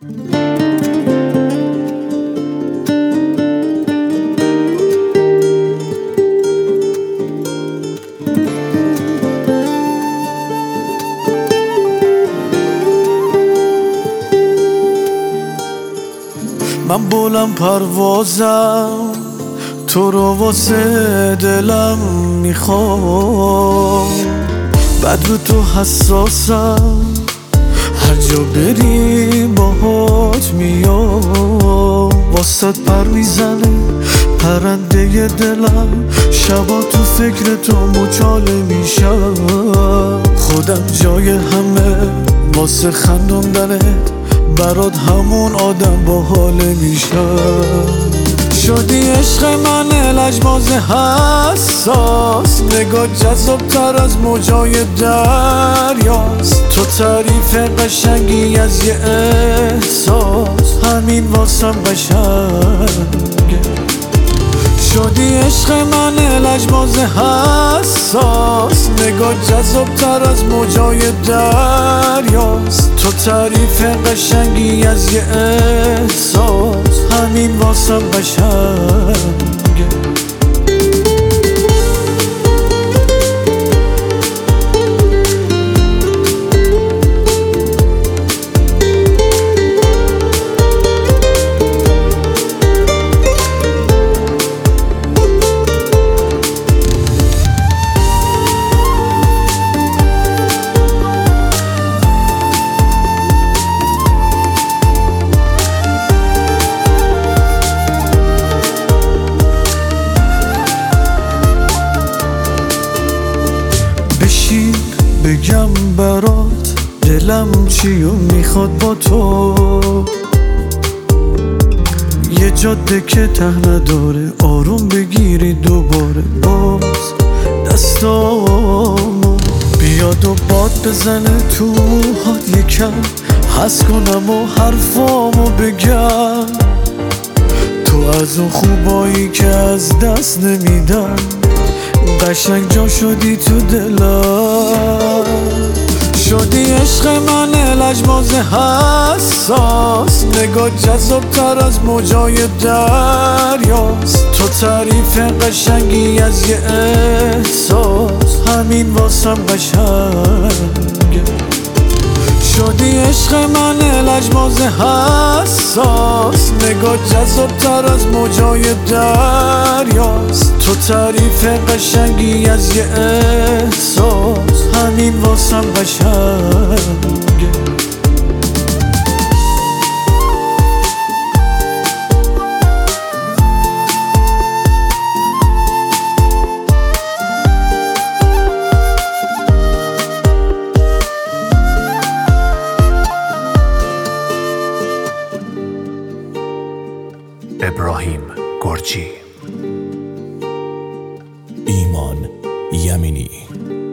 من بلند پروازم، تو رو واسه دلم میخوام، بعد رو تو حساسم، هر جا بری باهات میام، واسط پر میزنه پرنده دلم، شبا تو فکر تو مچاله میشم، خودم جای همه واسه خندوندنت، برات همون آدم با حاله میشم. شدی عشق من لجباز حساس، نگاه جذاب‌تر از موجای دریاست، تو تعریف قشنگی از یه احساس، همین واسم قشنگه. شدی عشق من لجباز حساس، نگاه جذاب‌تر از موجای دریاست، تو تعریف قشنگی از یه احساس، همین واسم قشنگه. بشین بگم برات دلم چیو میخواد با تو، یه جاده که ته نداره، آروم بگیری دوباره، باز دستامو بیاد و باد بزنه تو موهات، یکم حس کنم و حرفامو بگم، تو از اون خوبایی که از دست نمیدم، قشنگ جا شدی تو دلم. شدی عشق من لجباز حساس، نگاه جذاب‌تر از موجای دریاست، تو تعریف قشنگی از یه احساس، همین واسم قشنگه. شدی عشق من لجباز حساس، نگاه جذاب‌تر از موجای دریاست، تو تعریف قشنگی از یه احساس، همین واسم قشنگه. ابراهیم گرجی. ایمان یمینی.